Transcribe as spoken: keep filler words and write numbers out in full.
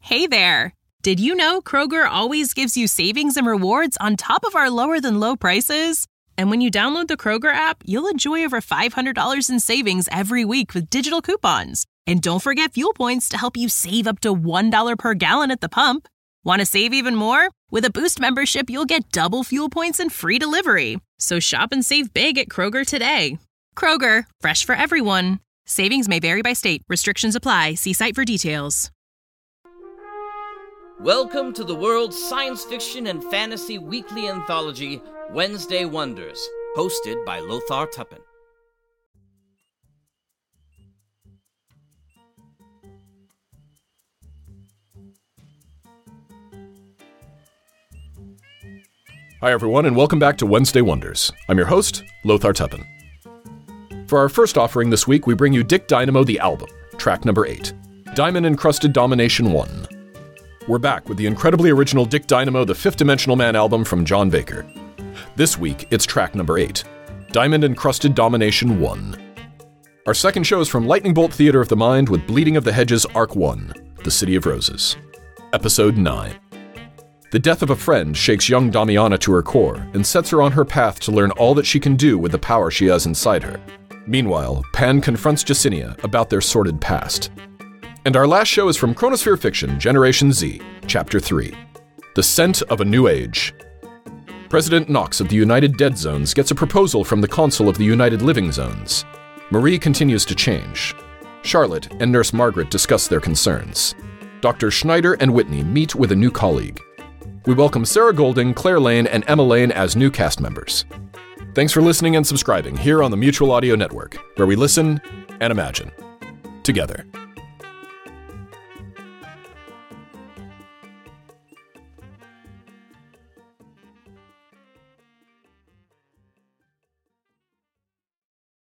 Hey there! Did you know Kroger always gives you savings and rewards on top of our lower-than-low prices? And when you download the Kroger app, you'll enjoy over five hundred dollars in savings every week with digital coupons. And don't forget fuel points to help you save up to one dollar per gallon at the pump. Want to save even more? With a Boost membership, you'll get double fuel points and free delivery. So shop and save big at Kroger today. Kroger, fresh for everyone. Savings may vary by state. Restrictions apply. See site for details. Welcome to the world's science fiction and fantasy weekly anthology, Wednesday Wonders, hosted by Lothar Tuppen. Hi everyone, and welcome back to Wednesday Wonders. I'm your host, Lothar Tuppen. For our first offering this week, we bring you Dick Dynamo the Album, track number eight, Diamond Encrusted Domination one. We're back with the incredibly original Dick Dynamo the Fifth Dimensional Man album from John Baker. This week, it's track number eight, Diamond Encrusted Domination one. Our second show is from Lightning Bolt Theater of the Mind with Bleeding of the Hedges Arc one, The City of Roses. Episode nine. The death of a friend shakes young Damiana to her core and sets her on her path to learn all that she can do with the power she has inside her. Meanwhile, Pan confronts Jacinia about their sordid past. And our last show is from Chronosphere Fiction, Generation Z, Chapter three, The Scent of a New Age. President Knox of the United Dead Zones gets a proposal from the Consul of the United Living Zones. Marie continues to change. Charlotte and Nurse Margaret discuss their concerns. Doctor Schneider and Whitney meet with a new colleague. We welcome Sarah Golding, Claire Lane, and Emma Lane as new cast members. Thanks for listening and subscribing here on the Mutual Audio Network, where we listen and imagine together.